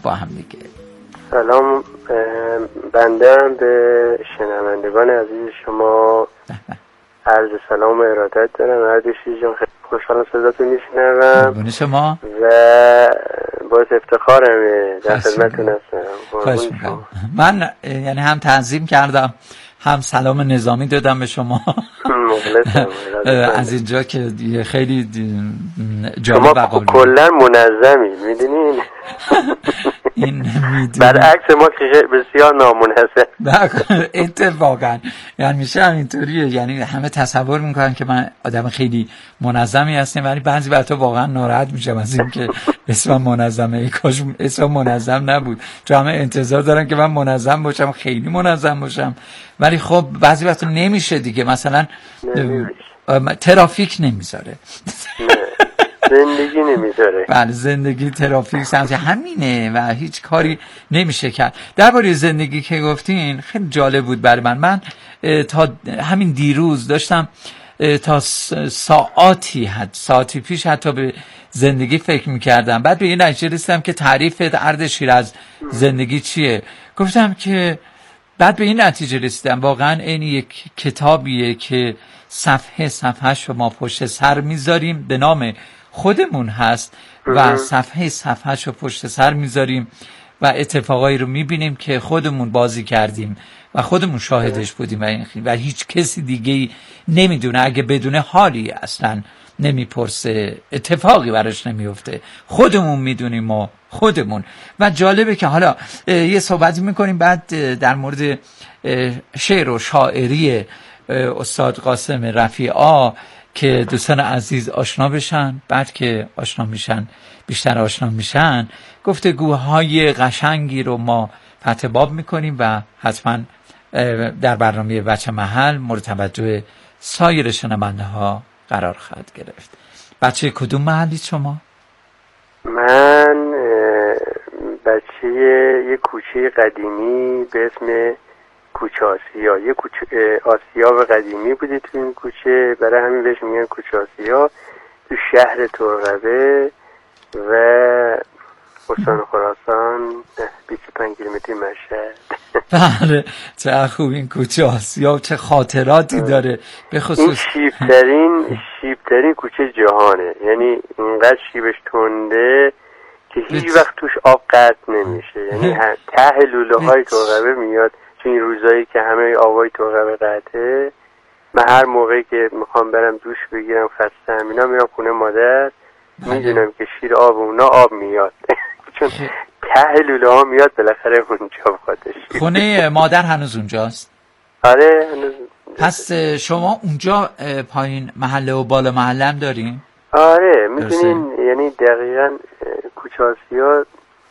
با هم دیگه. سلام، بنده هم به شنوندگان عزیز شما عرض سلام و ارادت دارم. اردشیر جان، خیلی خوشحالم صداتون میشنوم. قربون شما و باعث افتخارم در خدمتتون هستم. من یعنی هم تنظیم کردم هم سلام نظامی دادم به شما. مخلصم از اینجا که خیلی جالب و قابل کلا منظمید، میدونین. این برعکس ما که بسیار نامنظم. اتفاقا یعنی میشه همینطوریه، یعنی همه تصور میکنن که من آدم خیلی منظمی هستم، ولی بعضی وقتا واقعا ناراحت میشم از این که اسمم منظمه. کاش اسمم منظم نبود، چون همه انتظار دارن که من منظم باشم، خیلی منظم باشم، ولی خب بعضی وقتا نمیشه دیگه. مثلا ترافیک نمیذاره، زندگی نمیذاره. بله، زندگی ترافیک سمت همینه و هیچ کاری نمیشه کرد. درباره زندگی که گفتین خیلی جالب بود برای من تا همین دیروز داشتم تا ساعتی پیش حتی به زندگی فکر میکردم. بعد به این نتیجه رسیدم که تعریف اردشیر از زندگی چیه. گفتم که بعد به این نتیجه رسیدم واقعا این یک کتابیه که صفحه‌اش رو ما پشت سر میذاریم، به نام خودمون هست و صفحه‌اش رو پشت سر میذاریم و اتفاقایی رو میبینیم که خودمون بازی کردیم و خودمون شاهدش بودیم و هیچ کسی دیگه نمیدونه. اگه بدونه حالی اصلا نمیپرسه، اتفاقی براش نمیفته، خودمون میدونیم و خودمون. و جالبه که حالا یه صحبتی میکنیم بعد در مورد شعر و شاعری استاد قاسم رفیعی که دوستان عزیز آشنا بشن. بعد که آشنا میشن، بیشتر آشنا میشن، گفتگوهای قشنگی رو ما فتح باب میکنیم و حتما در برنامه بچه محل مورد توجه سایر شنونده ها قرار خواهد گرفت. بچه کدوم محلی شما؟ من بچه یه کوچه قدیمی به اسم کوچه آسیا. یه کوچه آسیاب قدیمی بوده تو این کوچه، برای همین بهش میگن کوچه آسیا، تو شهر ترقبه و استان خراسان 25 کیلومتری مشهد. بله، چه خوب این کوچه آسیا، چه خاطراتی داره. به خصوص این شیبترین کوچه جهانه، یعنی اینقدر شیبش تنده که هیچ وقت توش آب قطع نمیشه. یعنی ته لوله های ترقبه میاد، چون این روزایی که همه آبای ترقبه قطعه، من هر موقعی که میخوام برم دوش بگیرم خستم اینا میرم خونه مادر، میدونم که شیر آب اونا آب میاد چون ته لوله ها میاد بالاخره اونجا بخاطر. خونه مادر هنوز اونجاست؟ آره هنوز. پس شما اونجا پایین محله و بالا محله هم دارین؟ آره میدونین، یعنی دقیقا کوچه آسیا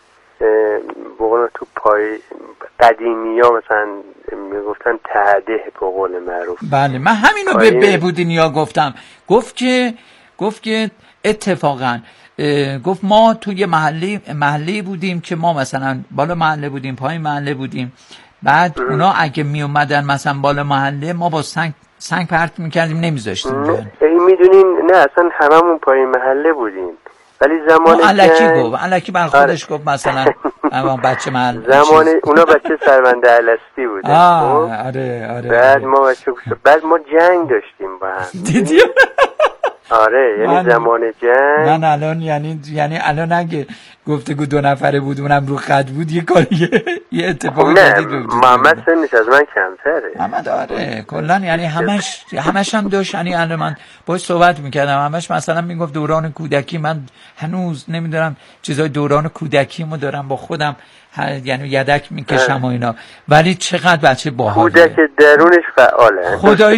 بقول تو پای قدیمی ها مثلا میگفتن تهده به قول معروف. بله، من همینو به بهبودی نیا گفتم. گفت که اتفاقا گفت ما توی محله بودیم که ما مثلا بالا محله بودیم، پایین محله بودیم. بعد اونا اگه می اومدن مثلا بالا محله، ما با سنگ پرت میکردیم، نمیذاشتیم بیان. میدونین نه اصلا هممون پایین محله بودیم، ولی زمان الکی بر خودش گفت مثلا بچه محل زمان اونا بچه سرونده الستی بودن. آره. بعد ما جنگ داشتیم با هم. دیدی؟ آره، یعنی زمان جنگ. من الان یعنی الان اگه گفتگو دو نفره بود اونم رو خط بود یه کاریه یه اتفاقی نه محمد سنش از من کمتره. محمد آره کلا یعنی همش هم داشت. یعنی الان من باهاش صحبت میکردم، همش مثلا میگفت دوران کودکی، من هنوز نمیدونم چیزای دوران کودکیمو دارم با خودم، یعنی یدک میکشم و اینا، ولی چقدر بچه باحاله، کودک درونش فعاله.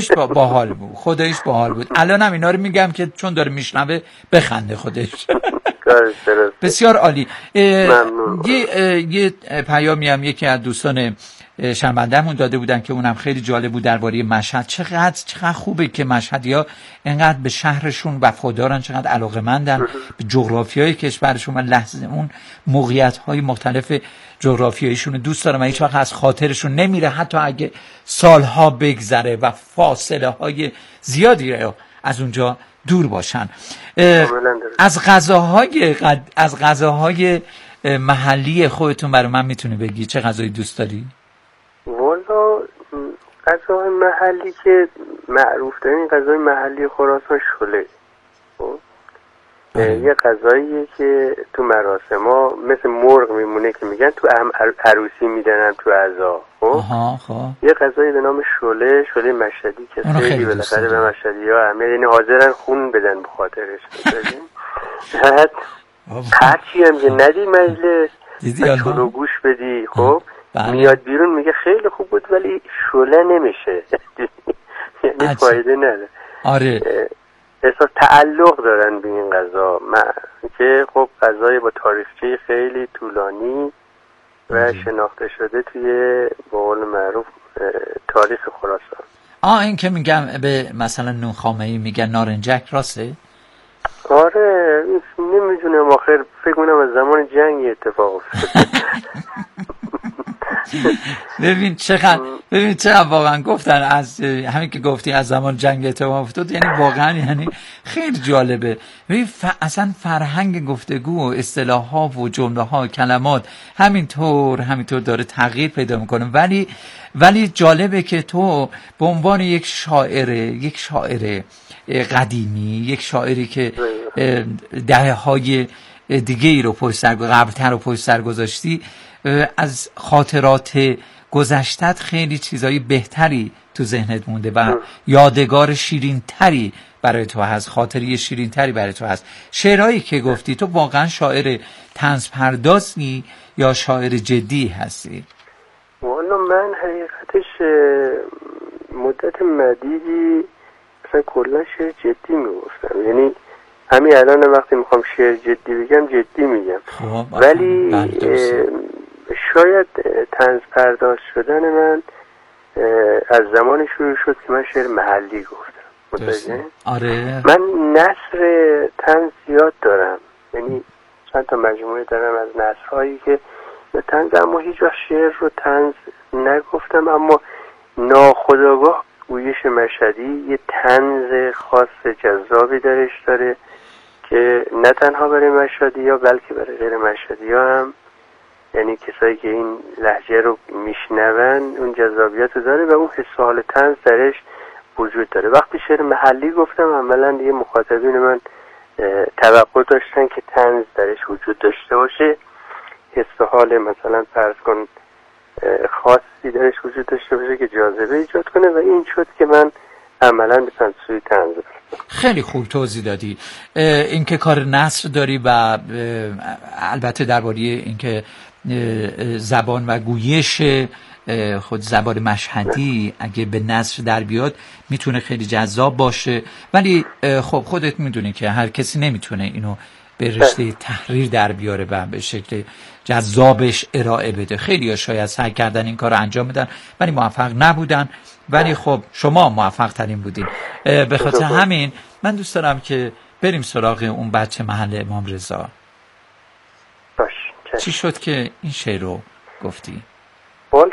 خداییش باحال بود. الانم اینا رو میگم که چون داره میشنوه بخنده خودش. بسیار عالی. یه پیامی هم یکی از دوستان شنونده‌مون داده بودن که اونم خیلی جالب بود درباره مشهد. چقدر خوبه که مشهدی‌ها اینقدر به شهرشون وفادارن، چقدر علاقه‌مندن به جغرافیای کشورشون و لحظه اون موقعیت‌های مختلف جغرافیاییشون دوست دارن و هیچ وقت از خاطرشون نمیره، حتی اگه سالها بگذره و فاصله‌های زیادی رو از اونجا دور باشن. از غذاهای محلی خودتون برای من میتونی بگی چه غذایی دوست داری؟ والا غذای محلی که معروف دارین غذای محلی خراسان شله. یه غذاییه که تو مراسم ها مثل مرغ میمونه که میگن تو عروسی میدنن تو عزا. یه غذایی به نام شله مشهدی که خیلی بالاخره به مشهدی ها همه یعنی حاضرن خون بدن به خاطرش. هرچی هم که ندی مجلس شلو گوش بدی خب میاد بیرون میگه خیلی خوب بود ولی شله نمیشه. یعنی فایده نداره. آره احساس تعلق دارن به این غذا که خب غذای با تاریخچه خیلی طولانی و شناخته شده توی به قول معروف تاریخ خراسان. این که میگم به مثلا نونخامه‌ای میگن نارنجک راسته؟ آره نمیدونم آخر فکر کنم از زمان جنگ اتفاق افتاد. ببین چقدر واقعا گفتن از همین که گفتی از زمان جنگ اتفاق افتاد یعنی واقعا یعنی خیلی جالبه. ببین اصلا فرهنگ گفتگو و اصطلاح‌ها و جمله‌ها کلمات همینطور داره تغییر پیدا میکنه ولی جالبه که تو به عنوان یک شاعر قدیمی یک شاعری که دهه‌های دیگه ای رو قبل‌تر رو پشت سر گذاشتی از خاطرات گذشتت خیلی چیزای بهتری تو ذهنت مونده و یادگار شیرین‌تری برای تو هست، خاطری شیرین‌تری برای تو هست. شعرهایی که گفتی تو واقعا شاعر طنز پردازی یا شاعر جدی هستی؟ والا من حقیقتش مدت مدیدی مثلا کلا شعر جدی میگفتم، یعنی همین الان وقتی میخوام شعر جدی بگم جدی میگم، ولی شاید طنز پرداز شدن من از زمان شروع شد که من شعر محلی گفتم. آره. من نثر طنز زیاد دارم، یعنی چند تا مجموعه دارم از نثرهایی که طنز، اما هیچ وقت شعر رو طنز نگفتم، اما ناخودآگاه گویش مشهدی یه طنز خاص جذابی درش داره که نه تنها برای مشهدی ها بلکه برای غیر مشهدی ها هم، یعنی کسایی که این لهجه رو میشنون اون جذابیت رو داره و اون حس و حال طنز درش وجود داره. وقتی شعر محلی گفتم عملا دیگه مخاطبین من توقع داشتن که طنز درش وجود داشته باشه، حس و حال مثلا فرض کن خاصی درش وجود داشته باشه که جاذبه ایجاد کنه و این شد که من عملا به سوی طنز رفتم. خیلی خوب توضیح دادی. اینکه کار نثر داری و البته درباره اینکه زبان و گویش خود زبان مشهدی اگه به نثر در بیاد میتونه خیلی جذاب باشه، ولی خب خودت میدونی که هر کسی نمیتونه اینو به رشته تحریر در بیاره و به شکل جذابش ارائه بده. خیلی ها شاید سعی کردن این کار رو انجام بدن ولی موفق نبودن، ولی خب شما موفق ترین بودین. به خاطر همین من دوست دارم که بریم سراغ اون بچه محل امام رضا. چی شد که این شعر رو گفتی؟ والا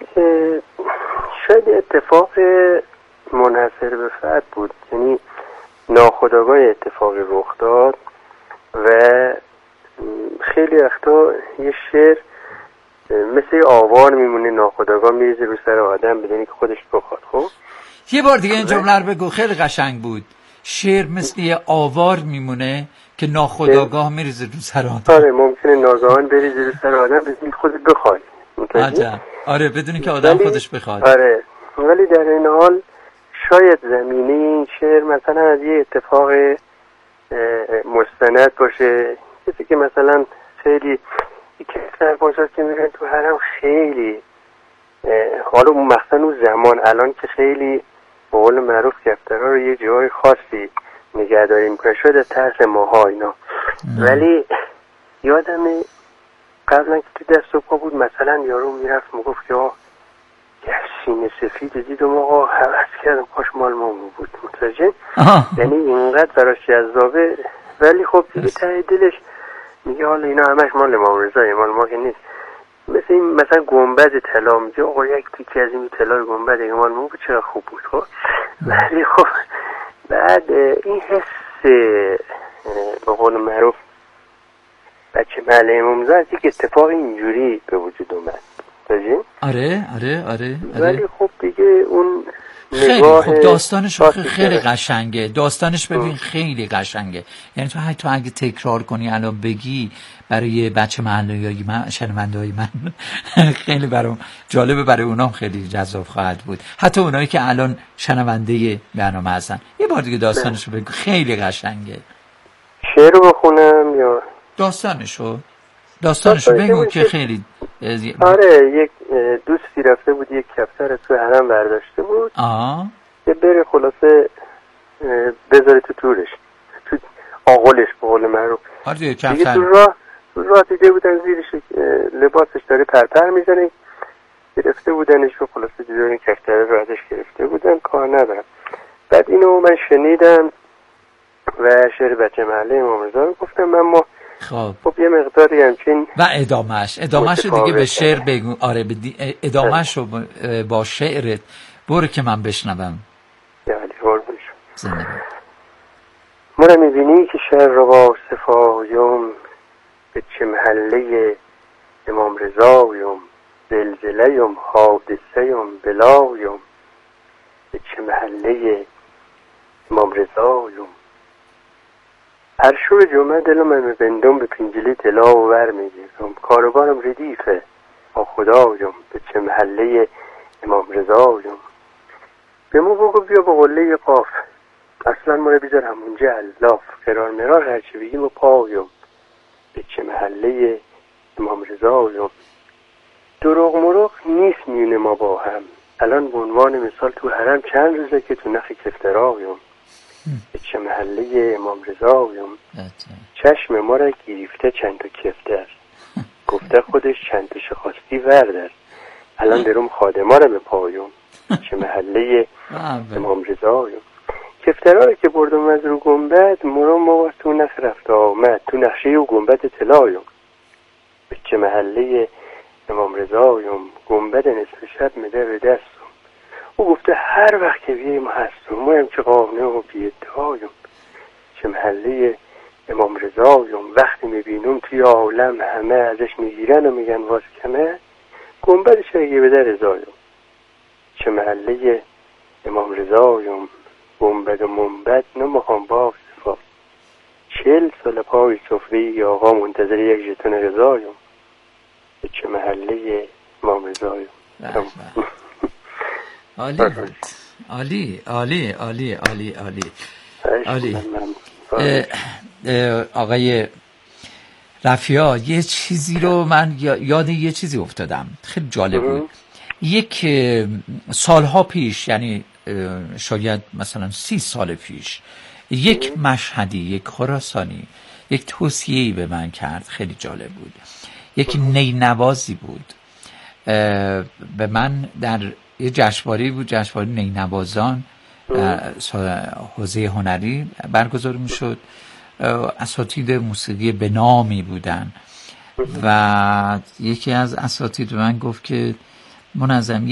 شاید اتفاق منحصر به فرد بود، یعنی ناخودآگاه اتفاقی رخ داد و خیلی وقتا یه شعر مثل آوار میمونه، ناخودآگاه میریزه رو سر آدم بدونی که خودش بخواد. خب یه بار دیگه این جمله رو بگو، خیلی قشنگ بود. شعر مثل یه آوار میمونه که ناخودآگاه میریزه رو سر آدم. آره ممکنه ناگهان بریزه رو سر آدم بدونی که خودت بخواد. آره بدونی که آدم خودش بخواد. آره ولی در این حال شاید زمینه این شعر مثلا از یه اتفاق مستند باشه، کسی که مثلا خیلی کسر باشد که میرن تو حرم، خیلی حالا اون مثلا اون زمان الان که خیلی به قول معروف کفترها رو یه جای خاصی نگهداری میکنه، شاید از ترس ماها اینا، ولی یادم قبلا که تو دست و پا بود مثلا یارو میرفت میگفت که یه سینه سفید دیدم آقا حوض کردم کاش مال ما بود، متوجه؟ یعنی اینقدر براش جذابه، ولی خب دیگه ته دلش میگه حالا اینا همش مال امام رضا، مال ما که نیست. مثل این مثلا گنبد طلا، میگه آقا یک تیکه از این طلای گنبد مال ما بود چرا خوب بود. خب ولی خب بعد این حس به قول معروف بچه محله امام رضا از یک اتفاق اینجوری به وجود اومد. آره. ولی خب دیگه اون خیلی خوب داستانش خیلی قشنگه. داستانش ببین خیلی قشنگه. یعنی تو اگه تکرار کنی الان بگی برای بچه محله‌ای من، شنونده‌های من خیلی برام جالبه، برای اونام خیلی جذاب خواهد بود، حتی اونایی که الان شنونده برنامه هستن. یه بار دیگه داستانشو بگو، خیلی قشنگه. شعر رو بخونم یا داستانشو بگو که خیلی آره. یک دوستی رفته بود یک کفتر تو حرم برداشته بود که بره خلاصه بذاره تو تورش، تو آغلش به قول معروف. دیگه تو راه دیده بودن زیرش لباسش داره پرپر میزنه، گرفته بودنش و خلاصه دیدن کفتر رو ازش گرفته بودن، کار ندارم. بعد اینو من شنیدم و شعر بچه محله امام رضا رو گفتم. اما خب یه مقداری همچین و ادامهش رو دیگه به شعر بگو. آره ادامهش رو با شعرت برو که من بشنوم. یعنی مرا میبینی که شعر رو با صفایم، به چه محله امام رضایم، زلزله‌یم حادثه‌یم بلایم، به چه محله امام رضایم. هر شب جمعه دلم بندم به پنجله طلا و ور میگیرم، کاروبارم ردیفه با خدایم، به چه محله امام رضایم. به مو بگو بیا با قله قاف، اصلا ما رو بیدار همونجا الاف، قرار مرار هرچی بگیم و پایم، به چه محله امام رضایم. دروغ مروغ نیست میونه ما با هم، الان به عنوان مثال تو حرم چند روزه که تو نخ کفترایم، به چه محله امام رضایم. چشم ما را گریفته چند تا کفتر، گفته خودش چند تا خواستی وردر، الان درم خادما را به پایم، چه محله امام رضایم. کفترها که بردم از رو گنبد، مرام ما تو نخ رفت آمد، تو نقشه و گنبد طلایم، به چه محله امام رضایم. گنبد نصف شب میده به دستم، او گفته هر وقت که بیاییم هستم، ما هم که قانع و بی‌ادعایم، چه محله امام رضایم. وقتی میبینم توی عالم همه ازش میگیرن و میگن واس کمه، گنبدش اگه به در رضایم، چه محله امام رضایم. گنبد و منبد نمیخوام باف صفا، 40 سال پای سفره آقا منتظر یک ژتون رضایم، به چه محله امام رضایم. عالی. آقای رفیع، یه چیزی رو من یاد یه چیزی افتادم خیلی جالب بود. یک سالها پیش، یعنی شاید مثلا 30 سال پیش، یک مشهدی، یک خراسانی یک توصیه‌ای به من کرد، خیلی جالب بود. یک نینوازی بود، به من در یه جشنواره بود، جشنواره نینوازان حوزه هنری برگزار میشد. اساتید موسیقی به نامی بودن و یکی از اساتید من گفت که منظم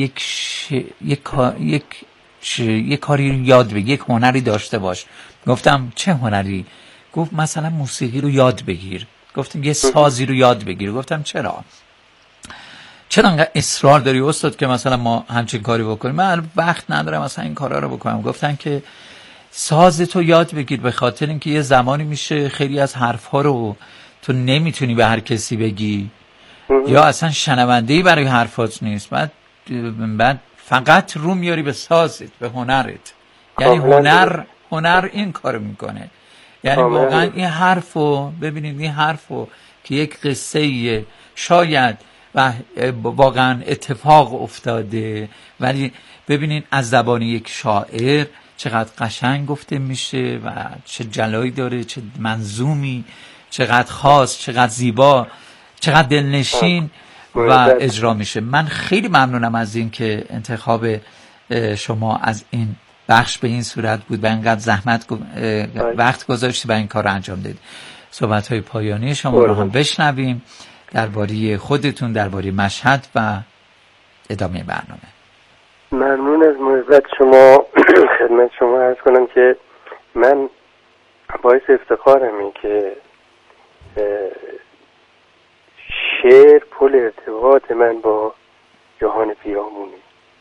یک کاری رو یاد بگیر، یک هنری داشته باش. گفتم چه هنری؟ گفت مثلا موسیقی رو یاد بگیر. گفتم یه سازی رو یاد بگیر. گفتم چرا انقدر اصرار داری استاد که مثلا ما همچین کاری بکنیم؟ من وقت ندارم مثلا این کارا رو بکنم. گفتن که ساز تو یاد بگیر، به خاطر اینکه یه زمانی میشه خیلی از حرفا رو تو نمیتونی به هر کسی بگی یا اصلا شنونده‌ای برای حرفات نیست. بعد فقط رو میاری به سازت، به هنرت. یعنی هنر این کارو میکنه. یعنی واقعا این حرفو ببینید، این حرفو که یک قصه شاید و واقعا اتفاق افتاده، ولی ببینید از زبان یک شاعر چقدر قشنگ گفته میشه و چه جلایی داره، چه منظومی، چقدر خاص، چقدر زیبا، چقدر دلنشین و اجرا میشه. من خیلی ممنونم از این که انتخاب شما از این بخش به این صورت بود و اینقدر زحمت وقت گذاشتی و این کار رو انجام دادید. صحبت‌های پایانی شما رو هم بشنویم درباره خودتون، درباره مشهد و ادامه برنامه. ممنون از محبت شما. خدمت شما عرض کنم که من باعث افتخارم این که شعر پل ارتباط من با جهان پیرامونی.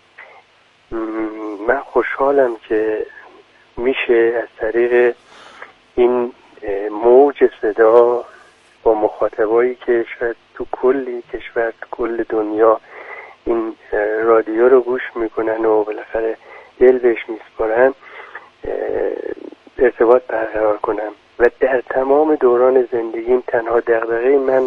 من خوشحالم که میشه از طریق این موج صدا با مخاطبایی که شاید تو کلی کشور، تو کل دنیا این رادیو رو گوش میکنن و بالاخره دل بهش میسپارن، ارتباط برقرار کنم. و در تمام دوران زندگیم تنها دغدغه من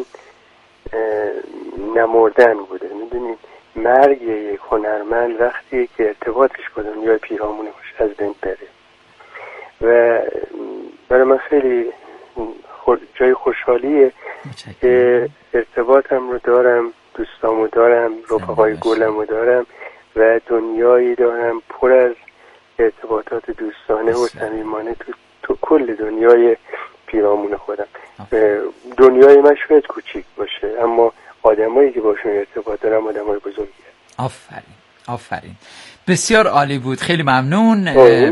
نمردن بوده. میدونید مرگ یک هنرمند وقتی که ارتباطش با دنیای پیرامونش از بین بره. و برای من خیلی جای خوشحالیه که ارتباطم رو دارم، دوستامو دارم، رفقای گلمو دارم و دنیایی دارم پر از ارتباطات دوستانه و صمیمانه تو کل دنیای پیرامون خودم. دنیای من شاید کوچیک باشه اما آدمایی که باشون ارتباط دارم آدمای بزرگیه. آفرین بسیار عالی بود. خیلی ممنون.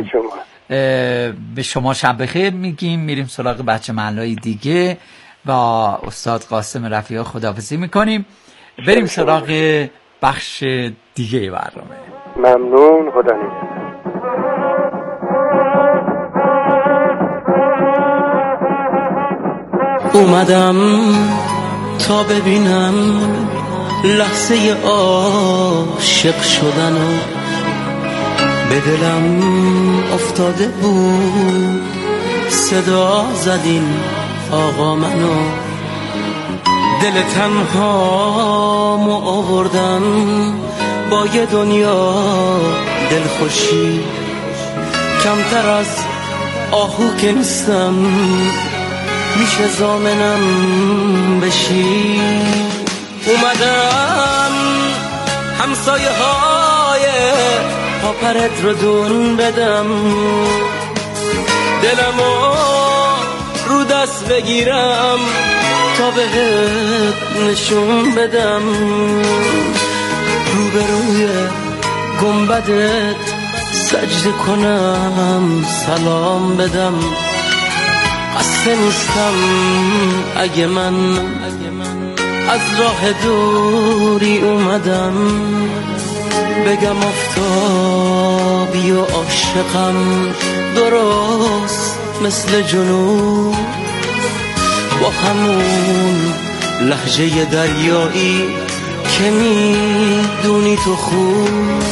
به شما شب بخیر میگیم. میریم سراغ بچه محلهای دیگه با استاد قاسم رفیعی خداحافظی میکنیم. بریم سراغ بخش دیگه برنامه. ممنون. خدا نگهدار. اومدم تا ببینم لحظه عاشق شدنو، به دلم افتاده بود صدا زدین آقا منو، دل تنهامو آوردم با یه دنیا دلخوشی، کمتر از آهو که نیستم میشه زامنم بشی. اومدم همسایه های پاپرت رو دون بدم، دلمو رو دست بگیرم تا بهت نشون بدم، روبروی گنبدت سجده کنم سلام بدم. قصد نیستم اگه من از راه دوری اومدم بگم آفتابی و عاشقم درست مثل جنوب، با همون لهجه دریایی که میدونی تو خوب.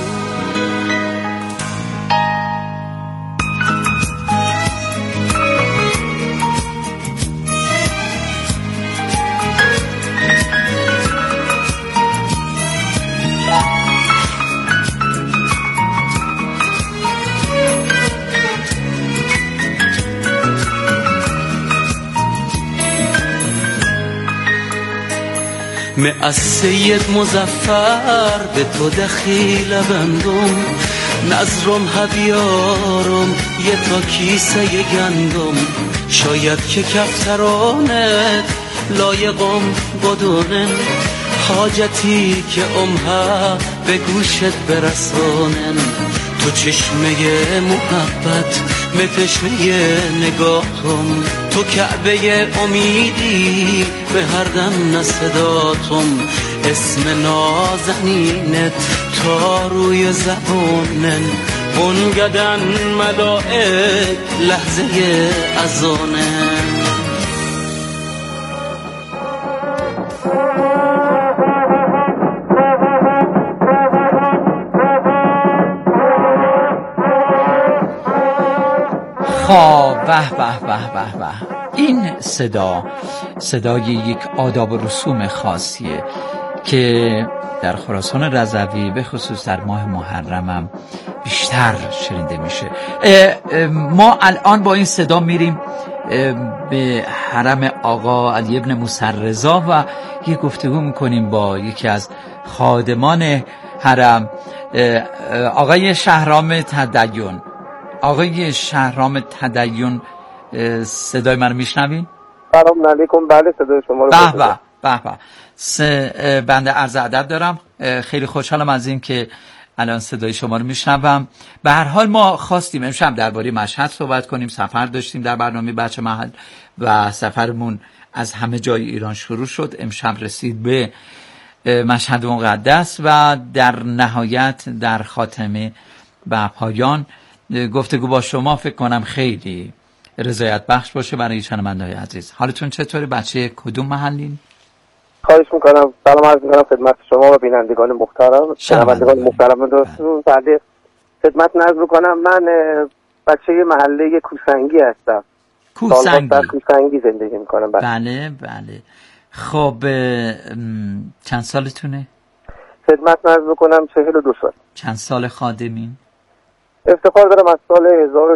از سید مظفر به تو دخیل بندم، نظرم هبیارم یه تا کیسه گندم، شاید که کفترانت لایقم بدونن، حاجتی که امها به گوشت برسانن، تو چشمه محبت متشمه نگاهتم، تو کعبه امیدی به هر دم نصداتم، اسم نازنینت تا روی زبونن، بنگدن ملائک لحظه اذانن. به این صدای یک آداب و رسوم خاصیه که در خراسان رضوی به خصوص در ماه محرمم بیشتر شنیده میشه. ما الان با این صدا میریم به حرم آقا علی ابن موسی رضا و یک گفتگو میکنیم با یکی از خادمان حرم، آقای شهرام تدین. آقای شهرام تدین، صدای من رو میشنوین؟ سلام علیکم. بله صدای شما رو به بنده عرض ادب دارم. خیلی خوشحالم از این که الان صدای شما رو میشنوم. به هر حال ما خواستیم امشب درباره مشهد صحبت کنیم. سفر داشتیم در برنامه بچه محل و سفرمون از همه جای ایران شروع شد، امشب رسید به مشهد مقدس و در نهایت در خاتمه و پایان گفتگو با شما فکر کنم خیلی رضایت بخش باشه برای شنونده‌های عزیز. حالتون چطوره؟ بچه کدوم محلین؟ خواهش میکنم. سلام عرض میکنم خدمت شما و بینندگان محترم، شنوندگان محترم دوستان. بعد خدمت نظر میکنم، من بچه محله کوسنگی هستم. کوسنگی زندگی میکنم. بله. خب چند سالتونه؟ خدمت نظر میکنم 42 سال. چند سال خادمین؟ افتخار دارم از سال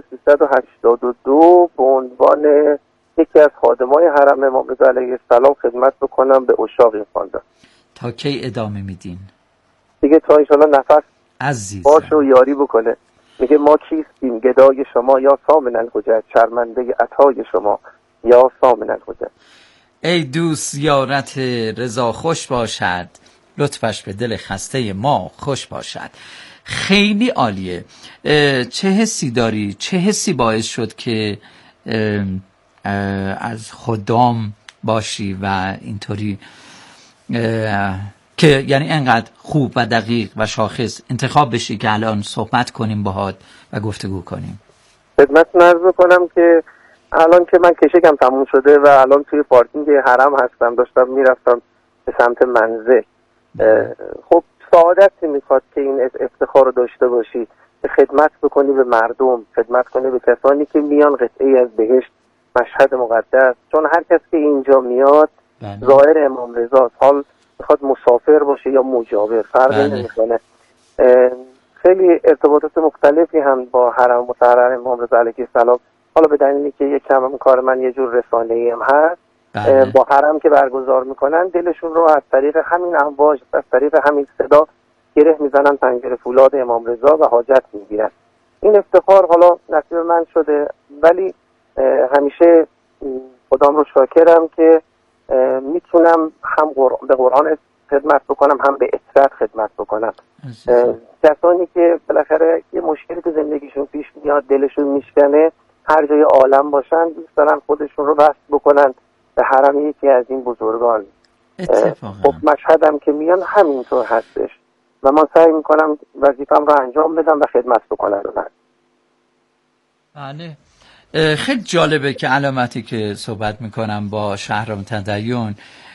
1382 به عنوان یکی از خادمای حرم امام رضا علیه السلام خدمت بکنم به عشاق این خاندان. تا کی ادامه میدین؟ دیگه تا انشالله نفس عزیز باش و یاری بکنه. میگه ما کیستیم گدای شما یا سامن الحجت، شرمنده عطای شما یا سامن الحجت. ای دوست زیارت رضا خوش باشد، لطفش به دل خسته ما خوش باشد. خیلی عالیه. چه حسی داری؟ چه حسی باعث شد که از خدام باشی و اینطوری که یعنی انقدر خوب و دقیق و شاخص انتخاب بشی که الان صحبت کنیم باهات و گفتگو کنیم؟ خدمت نرز بکنم که الان که من کشکم تموم شده و الان توی پارکینگ حرم هستم، داشتم میرفتم به سمت منزل. خب سعادتی میخواد که این افتخار رو داشته باشی، خدمت بکنی به مردم، خدمت کنی به کسانی که میان قطعی از بهشت مشهد مقدس. چون هر کس که اینجا میاد ظاهر امام رضا، حال میخواد مسافر باشه یا مجاور فرقی نمیکنه. خیلی ارتباطات مختلفی هم با حرم مطهر امام رضا علیه السلام، حالا به دلیلی که یک کم کار من یه جور رسانه‌ای هم هست، با حرم که برگزار میکنن دلشون رو از طریق همین امواج، از طریق همین صدا گره میزنن پنجره فولاد امام رضا و حاجت میگیرن. این افتخار حالا نصیب من شده، ولی همیشه خدام رو شاکرم که میتونم هم به قرآن خدمت بکنم، هم به اطاعت خدمت بکنم. کسانی که بالاخره یه مشکلی تو زندگیشون پیش میاد، دلشون میشکنه، هر جای عالم باشن دوست دارن خودشون رو وصل بکنن به حرم یکی از این بزرگان. خب مشهدم که میان همینطور هستش و من سعی میکنم وظیفم رو انجام بدم و خدمت بکنم. بله. خیلی جالبه که علامتی که صحبت میکنم با شهرام تدین،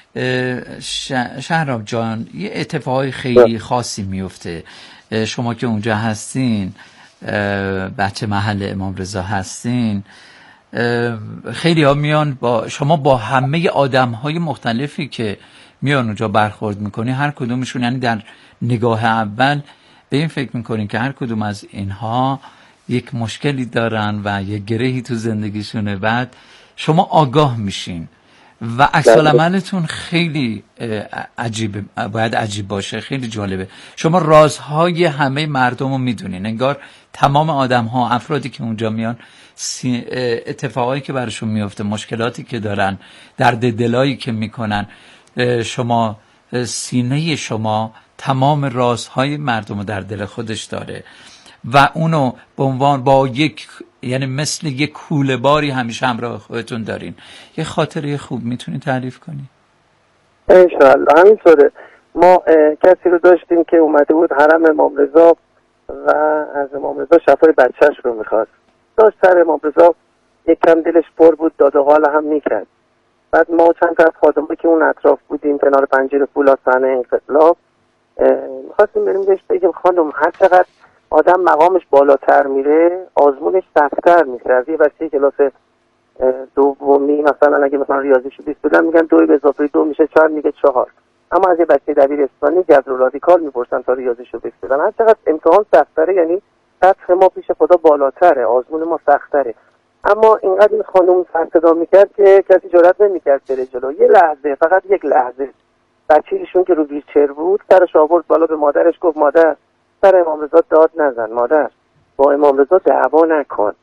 شهرام جان یه اتفاقی خیلی خاصی میفته. شما که اونجا هستین، بچه محل امام رضا هستین، خیلی ها میان با شما، با همه آدم های مختلفی که میان اونجا برخورد میکنی، هر کدومشون یعنی در نگاه اول به این فکر میکنین که هر کدوم از اینها یک مشکلی دارن و یک گرهی تو زندگیشونه. بعد شما آگاه میشین و عکس العملتون خیلی عجیبه، باید عجیب باشه، خیلی جالبه. شما رازهای همه مردم رو میدونین، انگار تمام آدم ها، افرادی که اونجا میان، اتفاقایی که براشون میفته، مشکلاتی که دارن، درد دلایی که میکنن، شما سینه شما تمام رازهای مردم رو در دل خودش داره و اونو به عنوان با یک، یعنی مثل یک کوله باری همیشه همراه خودتون دارین. یه خاطره خوب میتونی تعریف کنی؟ انشاءالله همینطوره. ما کسی رو داشتیم که اومده بود حرم امام رضا و از امام رضا شفای بچهش رو میخواست. داشت سر امام رضا یک کم دلش پر بود، داد و قال هم میکرد. بعد ما چند تا از خادمایی که اون اطراف بودیم کنار پنجره فولاد صحنه انقلاب میخواستیم بریم بهش بگیم خانم هر چقدر آدم مقامش بالاتر میره آزمونش سخت‌تر میشه. از یه بچه کلاس دومی مثلا اگه مثلا ریاضیشو 20 بدن میگن 2 به اضافه 2 میشه 4، میگه 4. اما از یه بچه دبیرستانی جذر و رادیکال میپرسن تا ریاضیشو 20 بدن. هر چقدر امتحان سخت‌تره یعنی سطح ما پیش خدا بالاتره، آزمون ما سخت‌تره. اما اینقدر این خانم صدا میکرد که کسی جرئت نمیکرد بره جلو. یه لحظه، فقط یک لحظه، بچه‌شون که رو ویلچر بود سرش آورد بالا، به مادرش گفت مادر سر امام رضا داد نزن، مادر با امام رضا دعوا نکن.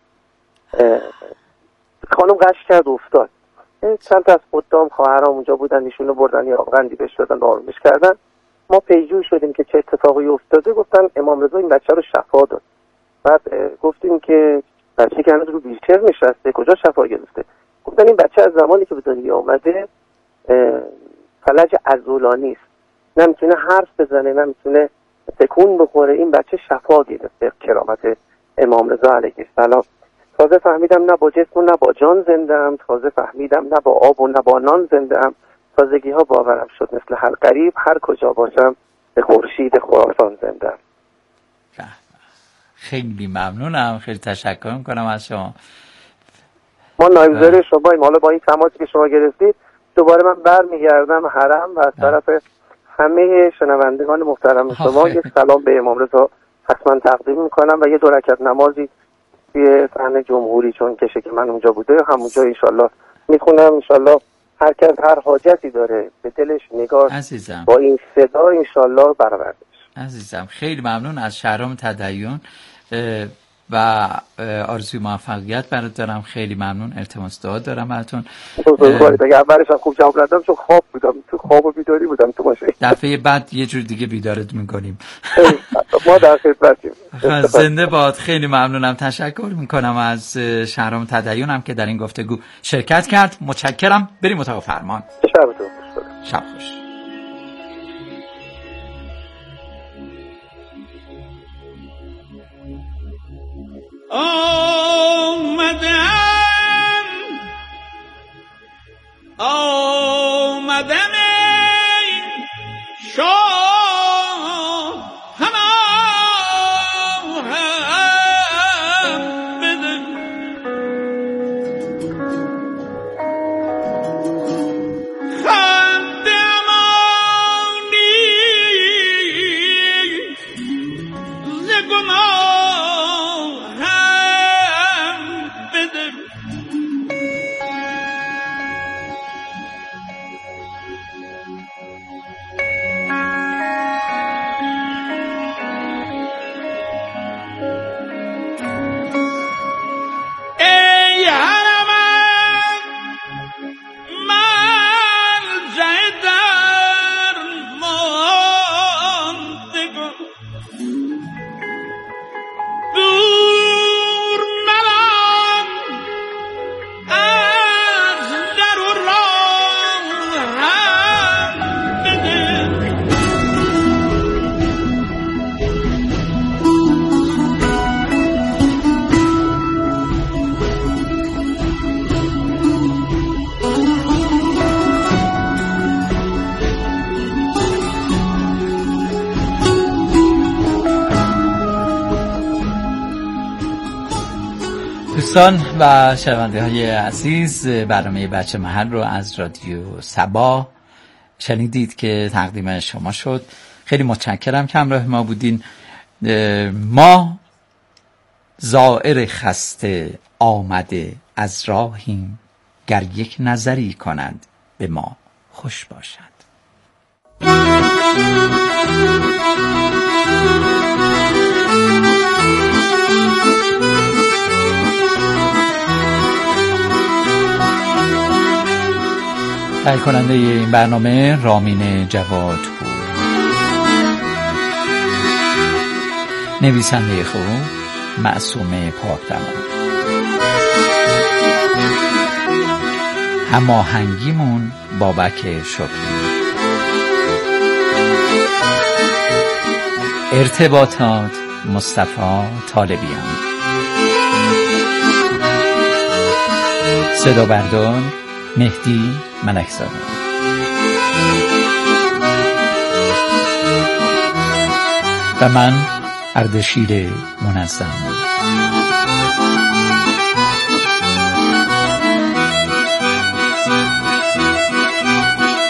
خانم قش کرد افتاد. چند تا از خدام خواهرام اونجا بودن، ایشونو بردن یا قندی بهش دادن آرومش کردن. ما پیجو شدیم که چه اتفاقی افتاده. گفتن امام رضا این بچه رو شفا داد. بعد گفتیم که بچه که هنوز رو ویلچر نشسته کجا شفا گرفته؟ گفتن این بچه از زمانی که به دنیا آمده فلج عضلانی است، نمیتونه حرف بزنه، نمیتونه تکون بخوره. این بچه شفا گرفته، کرامت امام رضا علیه السلام. تازه فهمیدم نه با جسم و نه با جان زنده‌ام، تازه فهمیدم نه با آب و نه با نان زنده‌ام. تازگی ها باورم شد مثل هر غریب هر کجا باشم به خورشید خراسان زنده‌ام. خیلی ممنونم، خیلی تشکر میکنم از شما. ما نایب‌زاده شماییم. حالا با این تماسی که شما گرفتید دوباره من برمیگردم حرم و از طرف همه شنوندگان محترم شما یک سلام به امام رضا حتما تقدیم میکنم و یه 2 رکعت نمازی توی صحن جمهوری چون کشه که من اونجا بوده همونجا انشالله میخونم. انشالله هر کس هر حاجتی داره به دلش نگاه عزیزم با این صدا انشالله برآورده بشه. عزیزم خیلی ممنون از شهرام تدین و آرزوی موفقیت برات دارم. خیلی ممنون، التماس دعا دارم براتون. دیگه اولش هم خوب جواب ندادم چون خواب بودم، تو خواب و بیداری بودم تو ماشین. دفعه بعد یه جور دیگه بیدارت میکنیم. ما در خدمتیم. زنده باد. خیلی ممنونم، تشکر میکنم از شهرام تدین که در این گفتگو شرکت کرد. متشکرم. بریم اتاق فرمان. شبتون خوش. شب خوش. آمدم ای شاه هم بده خند امانی ز گناه هم بده. دوستان و شنونده های عزیز، برنامه بچه محل رو از رادیو صبا شنیدید که تقدیم شما شد. خیلی متشکرم که همراه ما بودین. ما زائر خسته آمده از راهیم، گر یک نظری کند به ما خوش باشد. تهیه کننده این برنامه رامین جوادپور، نویسنده خوب معصومه پاکدمان، هماهنگیمون بابک شکری، ارتباطات مصطفی طالبیان، صدا بردار مهدی ملکزاده. و من اردشیر منظم.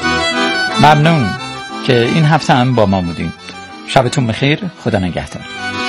ممنون که این هفته هم با ما بودین. شبتون بخیر. خدا نگهدار.